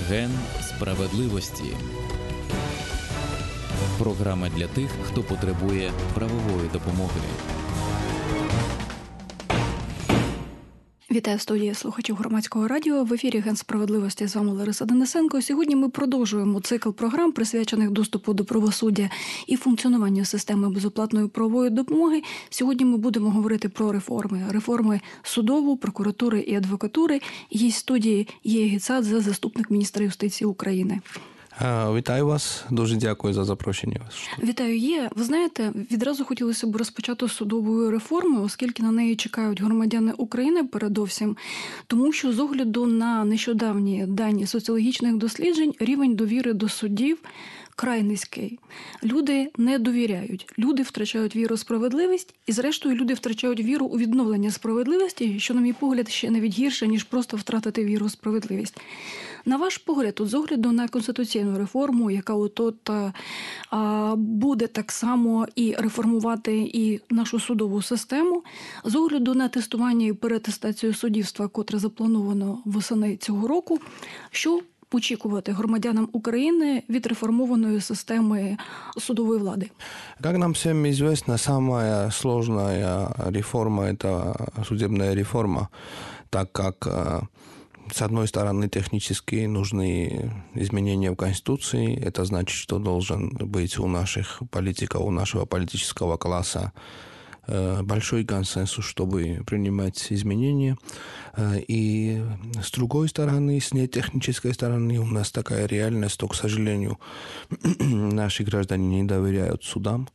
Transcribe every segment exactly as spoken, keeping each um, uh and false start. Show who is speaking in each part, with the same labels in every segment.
Speaker 1: Ген справедливості. Програма для тих, хто потребує правової допомоги.
Speaker 2: Вітаю в студії слухачів Громадського радіо. В ефірі Ген справедливості. З вами Лариса Денисенко. Сьогодні ми продовжуємо цикл програм, присвячених доступу до правосуддя і функціонуванню системи безоплатної правової допомоги. Сьогодні ми будемо говорити про реформи. Реформи судову, прокуратури і адвокатури. Є в студії Є Гіцадзе, заступник міністра юстиції України.
Speaker 3: Вітаю вас. Дуже дякую за запрошення.
Speaker 2: Вітаю, Є. Ви знаєте, відразу хотілося б розпочати з судової реформи, оскільки на неї чекають громадяни України передовсім, тому що з огляду на нещодавні дані соціологічних досліджень рівень довіри до суддів край низький. Люди не довіряють. Люди втрачають віру у справедливість, і зрештою люди втрачають віру у відновлення справедливості, що, на мій погляд, ще навіть гірше, ніж просто втратити віру у справедливість. На ваш погляд, от з огляду на конституційну реформу, яка от а, буде так само і реформувати і нашу судову систему, з огляду на тестування і переатестацію суддівства, котре заплановано восени цього року, що очікувати громадянам України від реформованной системы судовой влады?
Speaker 3: Как нам всем известно, самая сложная реформа – это судебная реформа, так как, с одной стороны, технически нужны изменения в Конституции. Это значит, что должен быть у наших политиков, у нашего политического класса большой консенсус, чтобы принимать изменения. И с другой стороны, с нетехнической стороны, у нас такая реальность, что, к сожалению, наши граждане не доверяют судам.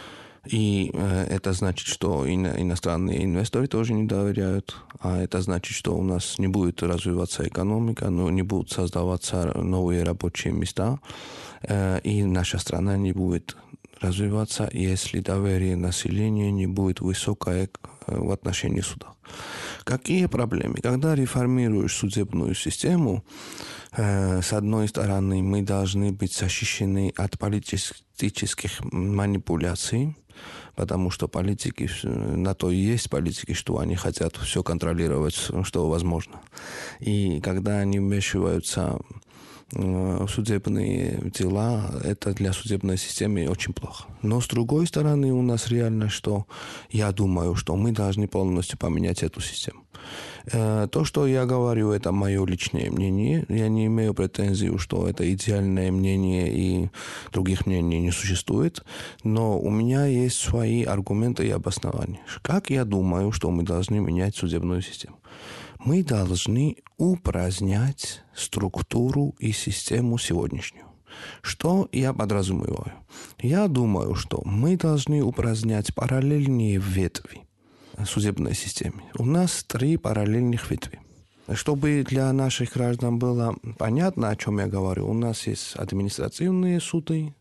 Speaker 3: И это значит, что иностранные инвесторы тоже не доверяют. А это значит, что у нас не будет развиваться экономика, но не будут создаваться новые рабочие места. И наша страна не будет развиваться, если доверие населения не будет высокое в отношении суда. Какие проблемы? Когда реформируешь судебную систему, с одной стороны, мы должны быть защищены от политических манипуляций, потому что политики, на то и есть политики, что они хотят все контролировать, что возможно. И когда они вмешиваются в судебные дела, это для судебной системы очень плохо. Но с другой стороны, у нас реально, что я думаю, что мы должны полностью поменять эту систему. То, что я говорю, это мое личное мнение. Я не имею претензий, что это идеальное мнение и других мнений не существует. Но у меня есть свои аргументы и обоснования. Как я думаю, что мы должны менять судебную систему? Мы должны упразднять структуру и систему сегодняшнюю. Что я подразумеваю? Я думаю, что мы должны упразднять параллельные ветви судебной системы. У нас три параллельных ветви. Чтобы для наших граждан было понятно, о чем я говорю, у нас есть административные суды,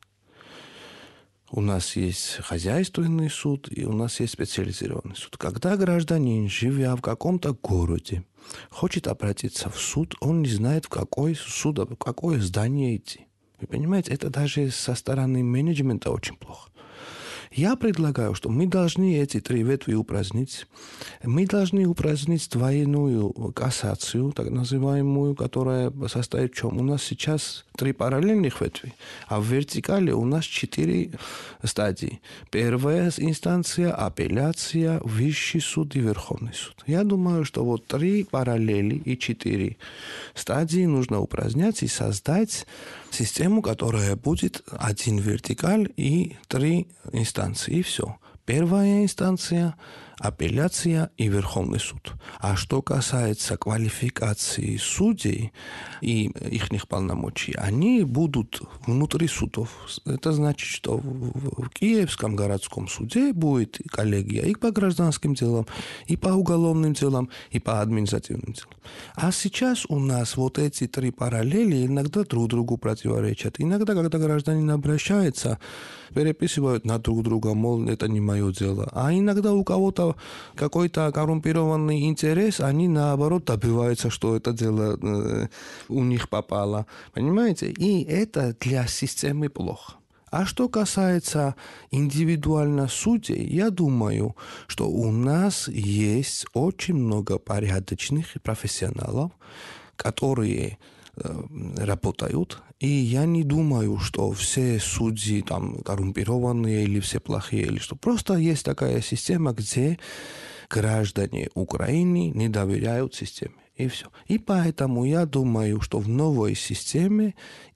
Speaker 3: у нас есть хозяйственный суд и у нас есть специализированный суд. Когда гражданин, живя в каком-то городе, хочет обратиться в суд, он не знает, в какой суд, в какое здание идти. Вы понимаете, это даже со стороны менеджмента очень плохо. Я предлагаю, что мы должны эти три ветви упразднить. Мы должны упразднить двойную кассацию, так называемую, которая состоит в чем? У нас сейчас три параллельных ветви, а в вертикали у нас четыре стадии. Первая инстанция, апелляция, Высший суд и Верховный суд. Я думаю, что вот три параллели и четыре стадии нужно упразднять и создать систему, которая будет один вертикаль и три инстанции. И все. Первая инстанция, апелляция и Верховный суд. А что касается квалификации судей и их полномочий, они будут внутри судов. Это значит, что в Киевском городском суде будет коллегия и по гражданским делам, и по уголовным делам, и по административным делам. А сейчас у нас вот эти три параллели иногда друг другу противоречат. Иногда, когда гражданин обращается, переписывают на друг друга, мол, это не мое дело. А иногда у кого-то какой-то коррумпированный интерес, они наоборот добиваются, что это дело э, у них попало. Понимаете? И это для системы плохо. А что касается индивидуально судей, я думаю, что у нас есть очень много порядочных профессионалов, которые работают. И я не думаю, что все судьи там коррумпированные или все плохие, или что. Просто есть такая система, где граждане Украины не доверяют системе. И все. И поэтому я думаю, что в новой системе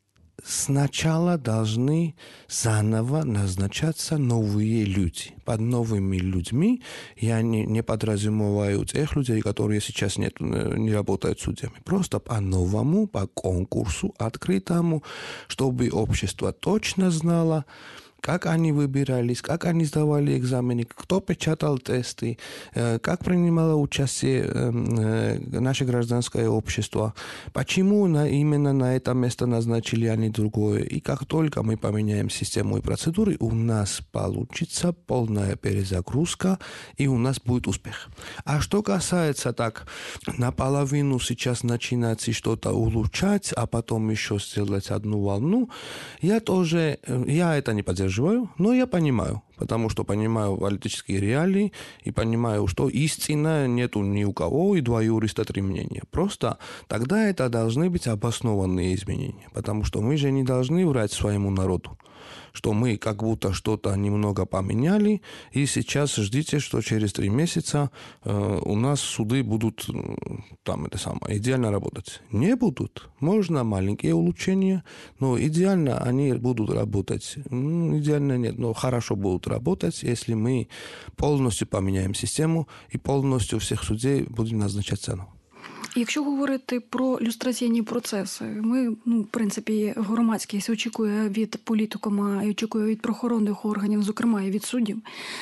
Speaker 3: сначала должны заново назначаться новые люди. Под новыми людьми я не, не подразумеваю тех людей, которые сейчас нет, не работают судьями. Просто по-новому, по конкурсу открытому, чтобы общество точно знало, как они выбирались, как они сдавали экзамены, кто печатал тесты, как принимало участие наше гражданское общество, почему на, именно на это место назначили, а не другое. И как только мы поменяем систему и процедуры, у нас получится полная перезагрузка, и у нас будет успех. А что касается так, наполовину сейчас начинать что-то улучшать, а потом еще сделать одну волну, я тоже, я это не поддерживаю. Но я понимаю, потому что понимаю политические реалии и понимаю, что истина нету ни у кого, и два юриста, три мнения. Просто тогда это должны быть обоснованные изменения, потому что мы же не должны врать своему народу, что мы как будто что-то немного поменяли, и сейчас ждите, что через три месяца э, у нас суды будут там это самое, идеально работать. Не будут. Можно маленькие улучшения, но идеально они будут работать. Ну, идеально нет, но хорошо будут работать, если мы полностью поменяем систему и полностью всех судей будем назначать заново.
Speaker 2: Якщо говорити про люстраційні процеси, ми, ну, в принципі, громадськість очікує від політикума і очікує від правоохоронних органів, зокрема і від суддів,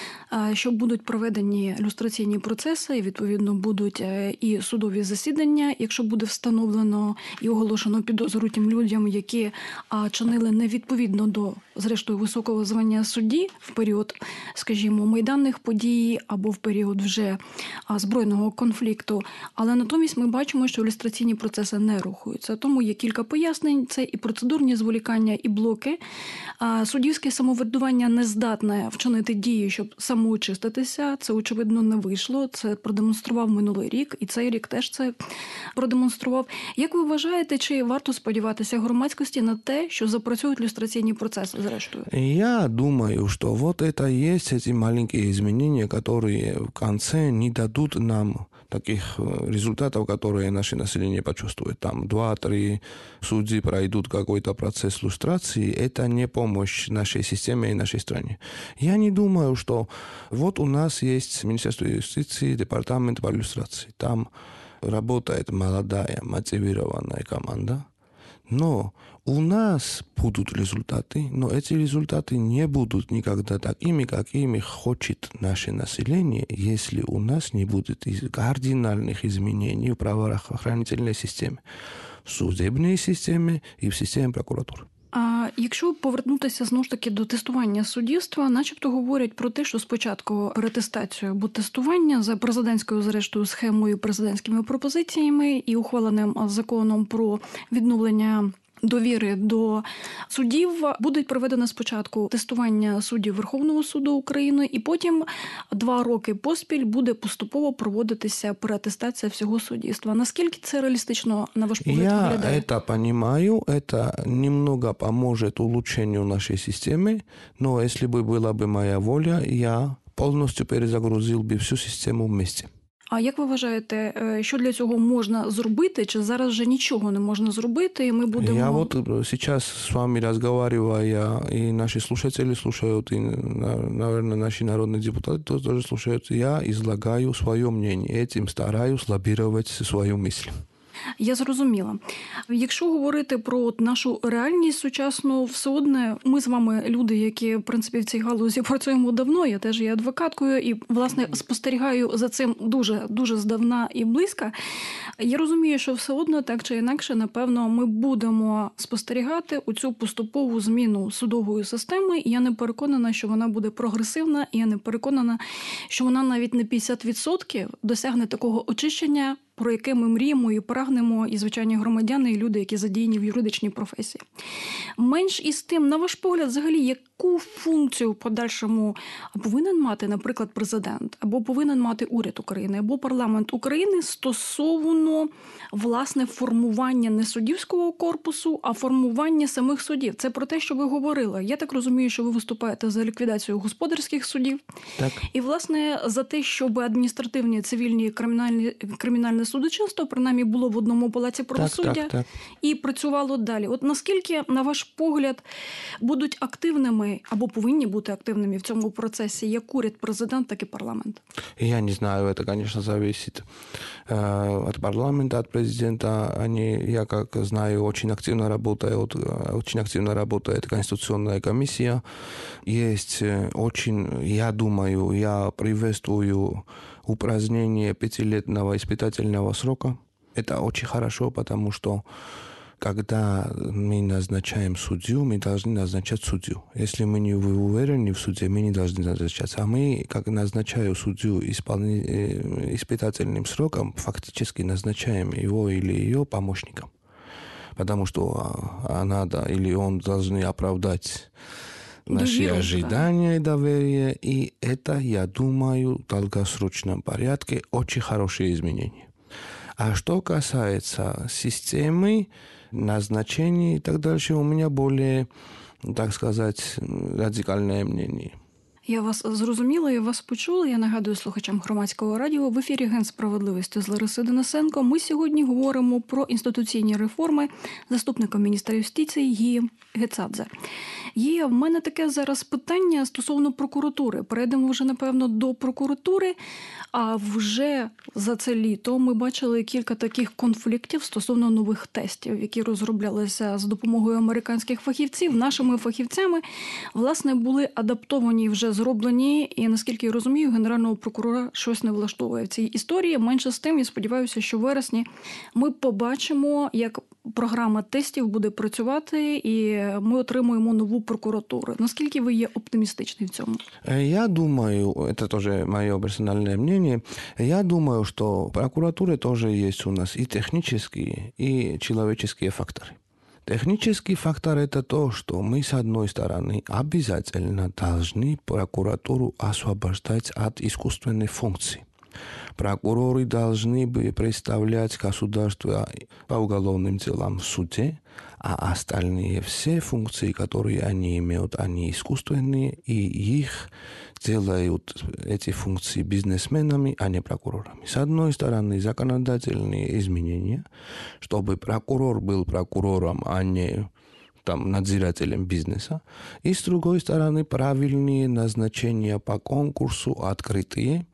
Speaker 2: що будуть проведені люстраційні процеси, і, відповідно, будуть і судові засідання, якщо буде встановлено і оголошено підозру тим людям, які чинили невідповідно до, зрештою, високого звання судді в період, скажімо, майданних подій або в період вже збройного конфлікту. Але натомість ми бачимо, що люстраційні процеси не рухаються. Тому є кілька пояснень. Це і процедурні зволікання, і блоки. Суддівське самоврядування не здатне вчинити дії, щоб самоочиститися. Це, очевидно, не вийшло. Це продемонстрував минулий рік, і цей рік теж це продемонстрував. Як ви вважаєте, чи варто сподіватися громадськості на те, що запрацюють люстраційні процеси, зрештою?
Speaker 3: Я думаю, что вот это и есть эти маленькие изменения, которые в конце не дадут нам таких результатов, которые наше население почувствует. Там два-три судьи пройдут какой-то процесс люстрации. Это не помощь нашей системе и нашей стране. Я не думаю, что вот у нас есть Министерство юстиции, департамент по люстрации. Там работает молодая, мотивированная команда. Но у нас будут результаты, но эти результаты не будут никогда такими, какими хочет наше население, если у нас не будет кардинальных изменений в правоохранительной системе, в судебной системе и в системе прокуратуры.
Speaker 2: А якщо повернутися знову ж таки до тестування суддівства, начебто говорять про те, що спочатку перетестацію або тестування за президентською, зрештою, схемою, президентськими пропозиціями і ухваленим законом про відновлення довіри до суддів буде проведено спочатку тестування суддів Верховного суду України, і потім два роки поспіль буде поступово проводитися переатестація всього суддівства. Наскільки це реалістично, на ваш погляд, виглядає?
Speaker 3: Я это понимаю, это немного поможет улучшению нашей системы, но если бы была бы моя воля, я полностью перезагрузил бы всю систему вместе.
Speaker 2: А як ви вважаєте, що для цього можна зробити, чи зараз вже нічого не можна зробити, і ми будемо...
Speaker 3: Я вот сейчас с вами разговариваю, и наши слушатели слушают, и, наверное, наши народные депутаты тоже слушают. Я излагаю свое мнение, этим стараюсь лоббировать свою мысль.
Speaker 2: Я зрозуміла. Якщо говорити про нашу реальність сучасну, все одне ми з вами люди, які, в принципі, в цій галузі працюємо давно, я теж є адвокаткою і, власне, спостерігаю за цим дуже, дуже здавна і близько. Я розумію, що все одно, так чи інакше, напевно, ми будемо спостерігати оцю поступову зміну судової системи, і я не переконана, що вона буде прогресивна, і я не переконана, що вона навіть не п'ятдесят відсотків досягне такого очищення, про яке ми мріємо і прагнемо і звичайні громадяни, і люди, які задіяні в юридичній професії. Менш із тим, на ваш погляд, взагалі, яку функцію в подальшому повинен мати, наприклад, президент, або повинен мати уряд України, або парламент України стосовно, власне, формування не суддівського корпусу, а формування самих судів? Це про те, що ви говорили. Я так розумію, що ви виступаєте за ліквідацію господарських судів.
Speaker 3: Так.
Speaker 2: І, власне, за те, щоб адміністративні, цивільні, кримінальні, кримінальне судочинство, принаймні, було в одному палаці правосуддя
Speaker 3: так, так, так.
Speaker 2: і працювало далі. От наскільки, на ваш погляд, будуть активними або повинні бути активними в цьому процесі як уряд, президент, так і парламент?
Speaker 3: Я не знаю, это, конечно, зависит э, от парламента, от президента. Они, я как знаю, очень активно работают, очень активно работает Конституционная комиссия. Есть очень, я думаю, я приветствую упразднение пятилетнего испытательного срока. Это очень хорошо, потому что когда мы назначаем судью, мы должны назначать судью. Если мы не уверены в суде, мы не должны назначать. А мы, как назначаем судью исполни... испытательным сроком, фактически назначаем его или ее помощником. Потому что она или он должны оправдать наши
Speaker 2: Доверие,
Speaker 3: ожидания и доверие. И это, я думаю, в долгосрочном порядке очень хорошие изменения. А что касается системы, назначений и так дальше, у меня более, так сказать, радикальное мнение.
Speaker 2: Я вас зрозуміла і вас почула. Я нагадую слухачам Громадського радіо. В ефірі Генсправедливості з Ларисою Денисенко. Ми сьогодні говоримо про інституційні реформи заступником міністра юстиції Гії Гецадзе. Є в мене таке зараз питання стосовно прокуратури. Перейдемо вже, напевно, до прокуратури. А вже за це літо ми бачили кілька таких конфліктів стосовно нових тестів, які розроблялися за допомогою американських фахівців. Нашими фахівцями, власне, були адаптовані, вже зроблені. І, наскільки я розумію, генерального прокурора щось не влаштовує в цій історії. Менше з тим, я сподіваюся, що в вересні ми побачимо, як програма тестів буде працювати, і ми отримуємо нову прокуратуру. Наскільки ви є оптимістичні в цьому?
Speaker 3: Я думаю, это тоже мое персональное мнение, я думаю, что в прокуратуре тоже есть у нас и технические, и человеческие факторы. Технический фактор – это то, что мы, с одной стороны, обязательно должны прокуратуру освобождать от искусственной функции. Прокуроры должны бы представлять государство по уголовным делам в суде, а остальные все функции, которые они имеют, они искусственные, и их делают, эти функции, бизнесменами, а не прокурорами. С одной стороны, законодательные изменения, чтобы прокурор был прокурором, а не там, надзирателем бизнеса. И с другой стороны, правильные назначения по конкурсу, открытые,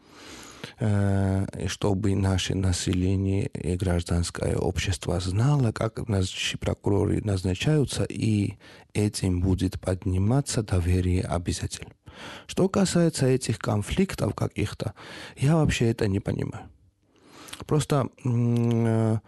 Speaker 3: чтобы наше население и гражданское общество знало, как наши прокуроры назначаются, и этим будет подниматься доверие обязательно. Что касается этих конфликтов каких-то, я вообще это не понимаю. Просто, вы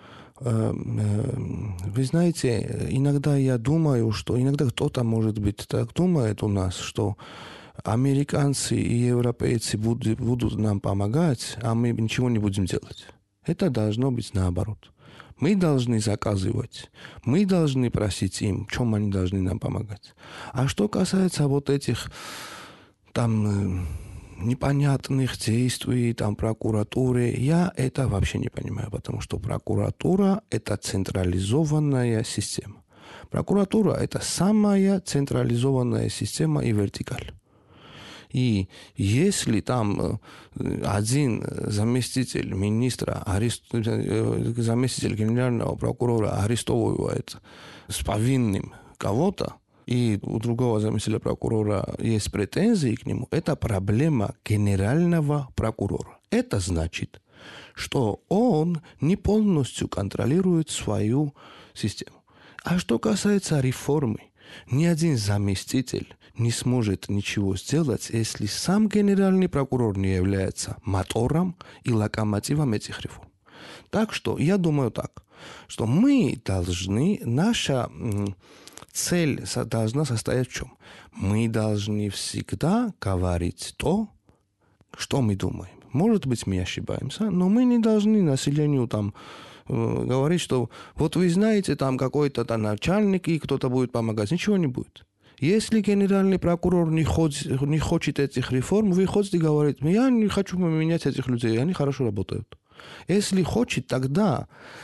Speaker 3: знаете, иногда я думаю, что иногда кто-то, может быть, так думает у нас, что американцы и европейцы будут, будут нам помогать, а мы ничего не будем делать. Это должно быть наоборот. Мы должны заказывать, мы должны просить им, в чем они должны нам помогать. А что касается вот этих там непонятных действий, там прокуратуры, я это вообще не понимаю, потому что прокуратура – это централизованная система. Прокуратура – это самая централизованная система и вертикаль. И если там один заместитель министра, заместитель генерального прокурора арестовывает с повинным кого-то, и у другого заместителя прокурора есть претензии к нему, это проблема генерального прокурора. Это значит, что он не полностью контролирует свою систему. А что касается реформы, ни один заместитель не сможет ничего сделать, если сам генеральный прокурор не является мотором и локомотивом этих реформ. Так что я думаю так, что мы должны, наша цель должна состоять в чем? Мы должны всегда говорить то, что мы думаем. Может быть, мы ошибаемся, но мы не должны населению там э, говорить, что вот вы знаете, там какой-то там начальник, и кто-то будет помогать. Ничего не будет. Если генеральный прокурор не хочет, не хочет этих реформ, вы ходите и говорите, я не хочу поменять этих людей, они хорошо работают. Если хочет, тогда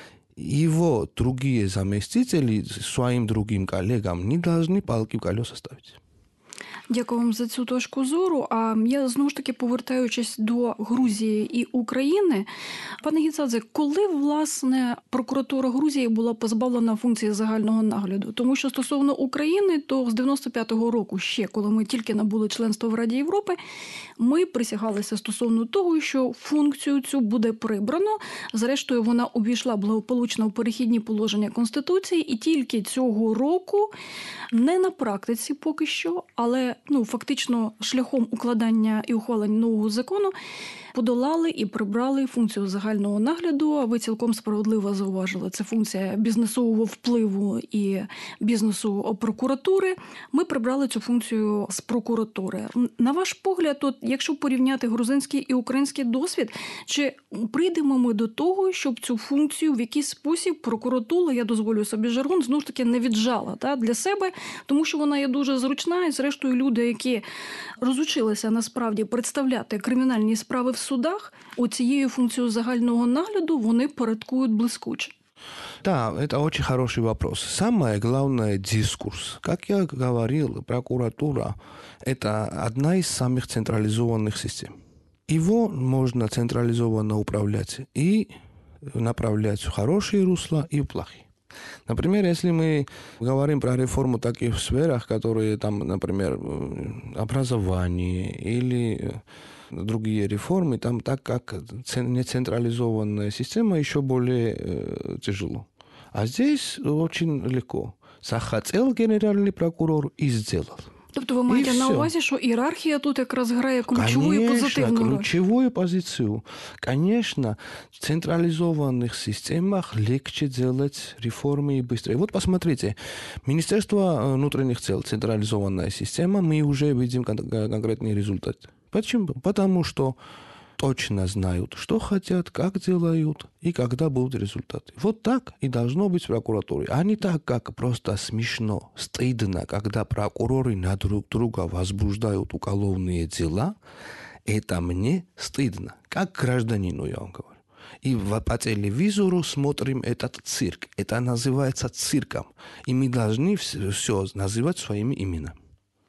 Speaker 3: его другие заместители своим другим коллегам не должны палки в колеса ставить.
Speaker 2: Дякую вам за цю точку зору. А я знову ж таки повертаючись до Грузії і України, пане Гіцадзе, коли власне прокуратура Грузії була позбавлена функції загального нагляду? Тому що стосовно України, то з дев'яносто п'ятого року, ще коли ми тільки набули членство в Раді Європи, ми присягалися стосовно того, що функцію цю буде прибрано. Зрештою, вона увійшла благополучно в перехідні положення Конституції, і тільки цього року, не на практиці поки що, але ну, фактично шляхом укладання і ухвалення нового закону подолали і прибрали функцію загального нагляду. А ви цілком справедливо зауважили, це функція бізнесового впливу і бізнесу прокуратури. Ми прибрали цю функцію з прокуратури. На ваш погляд, от, якщо порівняти грузинський і український досвід, чи прийдемо ми до того, щоб цю функцію в якийсь спосіб прокуратура, я дозволю собі жаргон, знову ж таки не віджала та, для себе, тому що вона є дуже зручна, і зрештою люди, які розучилися насправді представляти кримінальні справи в судах, оцією функцією загального нагляду вони порядкують блискуче.
Speaker 3: Да, это очень хороший вопрос. Самое главное – дискурс. Как я говорил, прокуратура – это одна из самых централизованных систем. Его можно централизованно управлять и направлять в хорошие русла и в плохие. Например, если мы говорим про реформу в таких сферах, которые там, например, образование или другие реформы, там так как нецентрализованная система еще более э, тяжело. А здесь очень легко. Захотел генеральный прокурор и сделал.
Speaker 2: Тобто ви маєте на увазі, що ієрархія тут якраз грає ключову і позитивну роль?
Speaker 3: Ключевую позицию. Конечно, в централизованных системах легче делать реформы и быстрее. Вот посмотрите, Министерство внутренних дел, централизованная система, мы уже видим конкретный результат. Почему? Потому что точно знают, что хотят, как делают и когда будут результаты. Вот так и должно быть в прокуратуре. А не так, как просто смешно, стыдно, когда прокуроры на друг друга возбуждают уголовные дела. Это мне стыдно, как гражданину, я вам говорю. И по телевизору смотрим этот цирк. Это называется цирком. И мы должны все называть своими именами.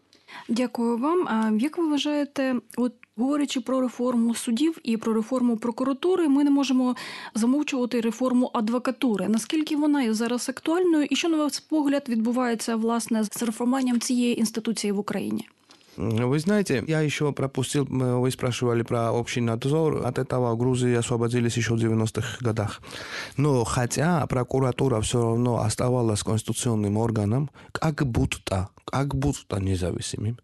Speaker 2: Дякую вам. А як ви вважаєте, от говорячи про реформу судів і про реформу прокуратури, ми не можемо замовчувати реформу адвокатури. Наскільки вона є зараз актуальною і що, на ваш погляд, відбувається, власне, з реформуванням цієї інституції в Україні?
Speaker 3: Вы знаете, я еще пропустил, вы спрашивали про общий надзор. От этого в Грузии освободились еще в девяностых годах. Но хотя прокуратура все равно оставалась конституционным органом, как будто, как будто независимым.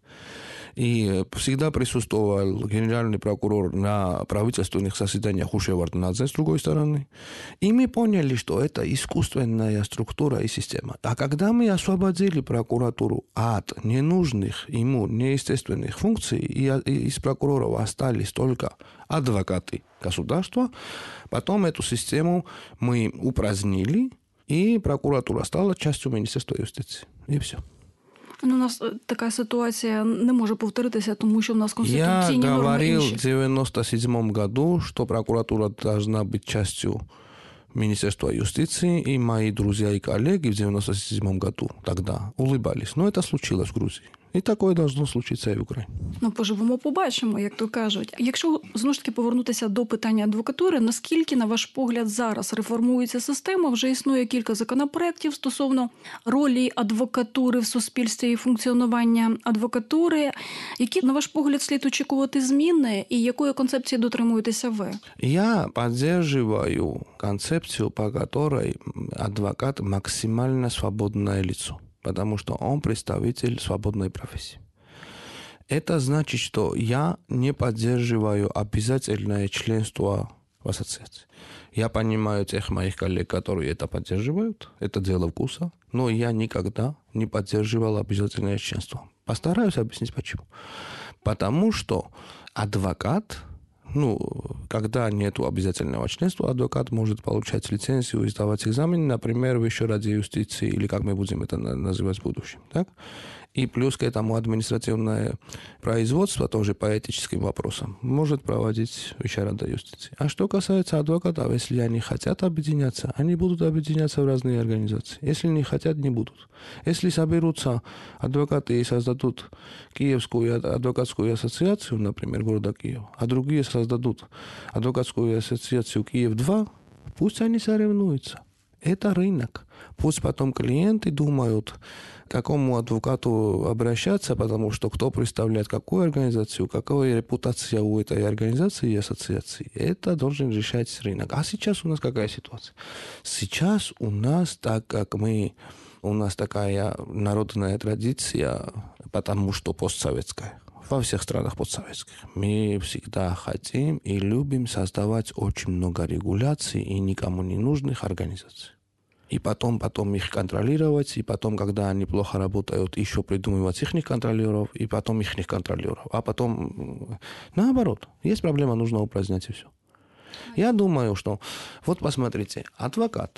Speaker 3: И всегда присутствовал генеральный прокурор на правительственных заседаниях у Шеварднадзе, с другой стороны. И мы поняли, что это искусственная структура и система. А когда мы освободили прокуратуру от ненужных ему неестественных функций, и из прокуроров остались только адвокаты государства, потом эту систему мы упразднили, и прокуратура стала частью Министерства юстиции. И все.
Speaker 2: Ну, у нас така ситуація не може повторитися, тому що в нас конституційні норми інші.
Speaker 3: Я говорил в девяносто седьмом году, что прокуратура должна быть частью Министерства юстиции, и мои друзья и коллеги в девяносто седьмом году тогда улыбались. Но это случилось в Грузии. І такое должно случитися і в Україні.
Speaker 2: Ну, поживемо, побачимо, як то кажуть. Якщо, знову ж таки, повернутися до питання адвокатури, наскільки, на ваш погляд, зараз реформується система? Вже існує кілька законопроєктів стосовно ролі адвокатури в суспільстві і функціонування адвокатури. Які, на ваш погляд, слід очікувати зміни і якої концепції дотримуєтеся ви?
Speaker 3: Я підтримую концепцію, по якій адвокат максимально свободне лицо. Потому что он представитель свободной профессии. Это значит, что я не поддерживаю обязательное членство в ассоциации. Я понимаю тех моих коллег, которые это поддерживают, это дело вкуса, но я никогда не поддерживал обязательное членство. Постараюсь объяснить почему. Потому что адвокат ну, когда нет обязательного членства, адвокат может получать лицензию и сдавать экзамен, например, в Высшей раде юстиции, или как мы будем это называть в будущем. Так? И плюс к этому административное производство, тоже по этическим вопросам, может проводить Высшая рада юстиции. А что касается адвокатов, если они хотят объединяться, они будут объединяться в разные организации. Если не хотят, не будут. Если соберутся адвокаты и создадут Киевскую адвокатскую ассоциацию, например, города Киева, а другие создадут адвокатскую ассоциацию Киев-два, пусть они соревнуются. Это рынок. Пусть потом клиенты думают, к какому адвокату обращаться, потому что кто представляет какую организацию, какая репутация у этой организации и ассоциации. Это должен решать рынок. А сейчас у нас какая ситуация? Сейчас у нас, так как мы, у нас такая народная традиция, потому что постсоветская. Во всех странах постсоветских. Мы всегда хотим и любим создавать очень много регуляций и никому не нужных организаций. И потом, потом их контролировать, и потом, когда они плохо работают, еще придумывать их контролеров, и потом их контролеров. А потом, наоборот, есть проблема, нужно упразднять и все. Я думаю, что, вот посмотрите, адвокат,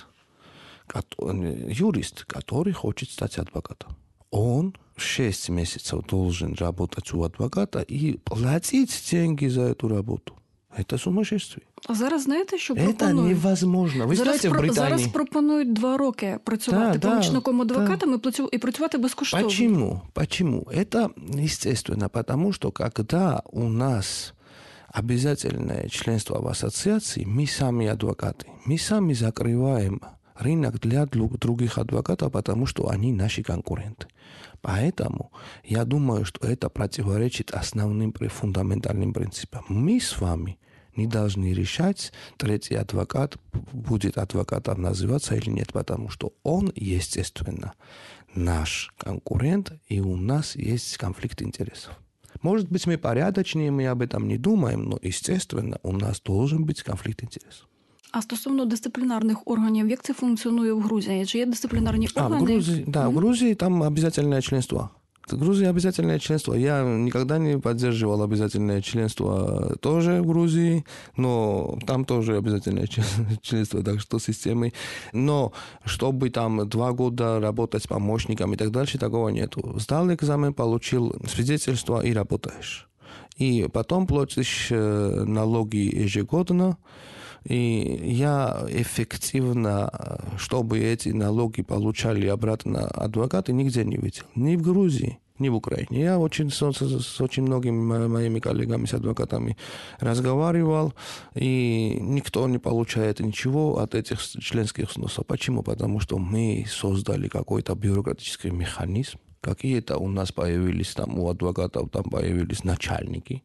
Speaker 3: юрист, который хочет стать адвокатом, он шесть месяцев должен работать у адвоката и платить деньги за эту работу. Это сумасшествие.
Speaker 2: А зараз знаєте, що
Speaker 3: Это
Speaker 2: пропонують?
Speaker 3: невозможно. Ви
Speaker 2: Зараз,
Speaker 3: знаєте, в
Speaker 2: про-
Speaker 3: Британії...
Speaker 2: зараз пропонують два роки працювати
Speaker 3: Да,
Speaker 2: помічником
Speaker 3: да,
Speaker 2: адвокатом і працю- і працювати безкоштовно.
Speaker 3: Почему? Почему? Это естественно, потому что когда у нас обязательное членство в ассоциации, мы сами адвокаты, мы сами закрываем рынок для других адвокатов, потому что они наши конкуренты. Поэтому я думаю, что это противоречит основным фундаментальным принципам. Мы с вами не должны решать, третий адвокат будет адвокатом называться или нет, потому что он, естественно, наш конкурент, и у нас есть конфликт интересов. Может быть, мы порядочнее, мы об этом не думаем, но, естественно, у нас должен быть конфликт интересов.
Speaker 2: А стосовно дисциплінарних органів, як це функціонує в Грузії? Чи є дисциплінарні
Speaker 3: А,
Speaker 2: органи?
Speaker 3: в Грузии, да, в Грузии там обязательное членство. В Грузии обязательное членство. Я никогда не поддерживал обязательное членство тоже в Грузии, но там тоже обязательное членство, так что системы. Но чтобы там два года работать с помощником и так дальше, такого нету. Сдал экзамен, получил свидетельство и работаешь. И потом платишь налоги ежегодно. И я эффективно, чтобы эти налоги получали обратно адвокаты, нигде не видел. Ни в Грузии, ни в Украине. Я очень, с, с очень многими моими коллегами, с адвокатами разговаривал, и никто не получает ничего от этих членских взносов. Почему? Потому что мы создали какой-то бюрократический механизм. Какие-то у нас появились там, у адвокатов там появились начальники.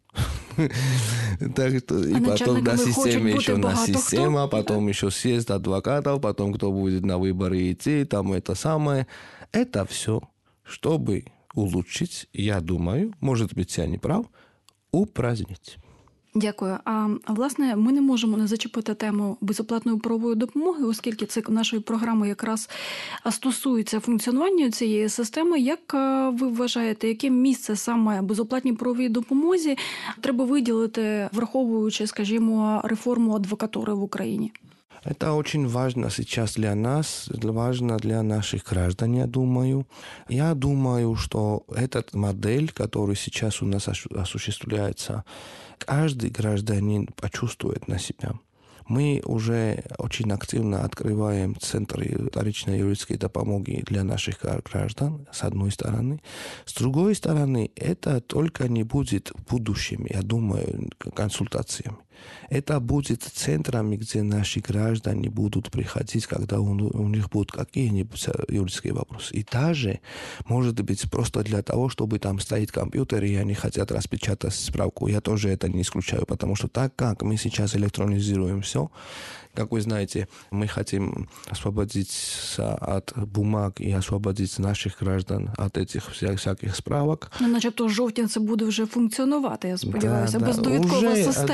Speaker 3: Так что и потом на системе еще на система, потом еще съезд адвокатов, потом кто будет на выборы идти, там это самое. Это все, чтобы улучшить, я думаю, может быть, я не прав, упразднить.
Speaker 2: Дякую. А власне, ми не можемо не зачепити тему безоплатної правової допомоги, оскільки це нашої програми якраз стосується функціонування цієї системи. Як ви вважаєте, яке місце саме безоплатній правовій допомозі треба виділити, враховуючи, скажімо, реформу адвокатури в Україні?
Speaker 3: Это очень важно сейчас для нас, важно для наших граждан, я думаю. Я думаю, что эта модель, которая сейчас у нас осуществляется, каждый гражданин почувствует на себя. Мы уже очень активно открываем центры вторичной юридической допомоги для наших граждан, с одной стороны. С другой стороны, это только не будет в будущем, я думаю, консультациями. Это будет центрами, где наши граждане будут приходить, когда у, у них будут какие-нибудь юридические вопросы. И даже, может быть, просто для того, чтобы там стоит компьютер, и они хотят распечатать справку. Я тоже это не исключаю, потому что так как мы сейчас электронизируем все, как вы знаете, мы хотим освободиться от бумаг и освободить наших граждан от этих всяких справок.
Speaker 2: Ну, начебто, жовтня це буде вже функціонувати, я сподіваюся,
Speaker 3: да,
Speaker 2: бездовідкова
Speaker 3: уже,
Speaker 2: система.
Speaker 3: Да,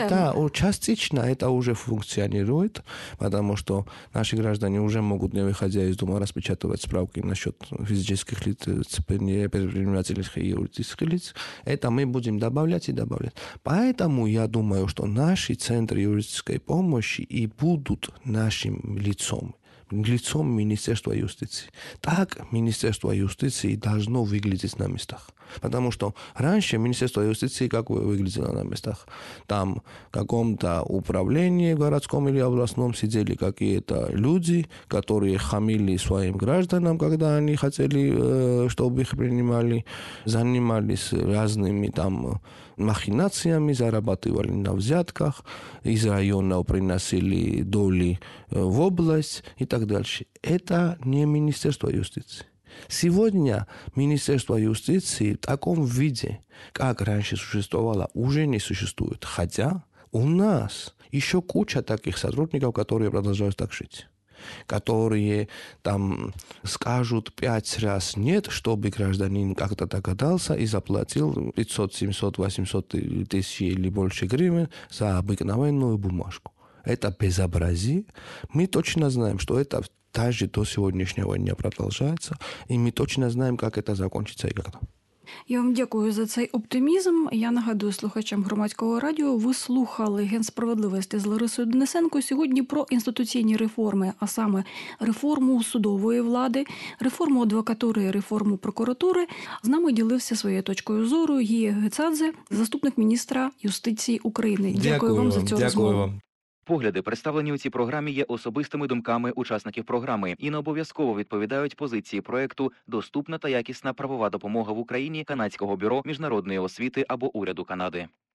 Speaker 3: Но частично это уже функционирует, потому что наши граждане уже могут, не выходя из дома, распечатывать справки насчет физических лиц, предпринимательских и юридических лиц. Это мы будем добавлять и добавлять. Поэтому я думаю, что наши центры юридической помощи и будут нашим лицом. лицом Министерства юстиции. Так Министерство юстиции должно выглядеть на местах. Потому что раньше Министерство юстиции как выглядело на местах? Там в каком-то управлении городском или областном сидели какие-то люди, которые хамили своим гражданам, когда они хотели, чтобы их принимали, занимались разными там махинациями, зарабатывали на взятках, из районов приносили доли в область и так дальше. Это не Министерство юстиции. Сегодня Министерство юстиции в таком виде, как раньше существовало, уже не существует. Хотя у нас еще куча таких сотрудников, которые продолжают так жить. Которые там скажут пять раз нет, чтобы гражданин как-то догадался и заплатил пятьсот, семьсот, восемьсот тысяч или больше гривен за обыкновенную бумажку. Это безобразие. Мы точно знаем, что это даже до сегодняшнього дня продовжується, і ми точно знаємо, як це закінчиться і коли.
Speaker 2: Я вам дякую за цей оптимізм. Я нагадую слухачам Громадського радіо, ви слухали Генсправедливості з Ларисою Денисенко сьогодні про інституційні реформи, а саме реформу судової влади, реформу адвокатури і реформу прокуратури. З нами ділився своєю точкою зору Гія Гецадзе, заступник міністра юстиції України. Дякую, дякую вам за цю
Speaker 4: дякую
Speaker 2: розмову.
Speaker 4: Вам.
Speaker 5: Погляди, представлені у цій програмі, є особистими думками учасників програми і не обов'язково відповідають позиції проекту «Доступна та якісна правова допомога в Україні» Канадського бюро міжнародної освіти або уряду Канади.